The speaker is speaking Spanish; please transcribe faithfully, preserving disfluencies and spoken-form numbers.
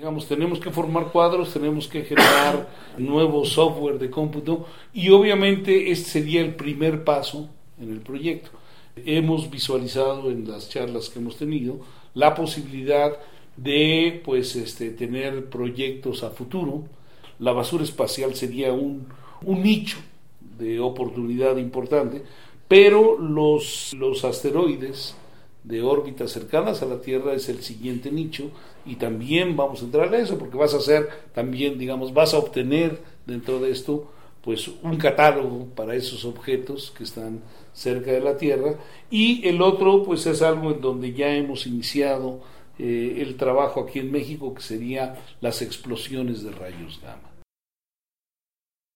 Digamos, tenemos que formar cuadros, tenemos que generar nuevo software de cómputo y obviamente este sería el primer paso en el proyecto. Hemos visualizado en las charlas que hemos tenido la posibilidad de pues este tener proyectos a futuro. La basura espacial sería un, un nicho de oportunidad importante, pero los, los asteroides de órbitas cercanas a la Tierra es el siguiente nicho y también vamos a entrar a eso porque vas a hacer también, digamos, vas a obtener dentro de esto pues un catálogo para esos objetos que están cerca de la Tierra, y el otro pues es algo en donde ya hemos iniciado eh, el trabajo aquí en México, que sería las explosiones de rayos gamma.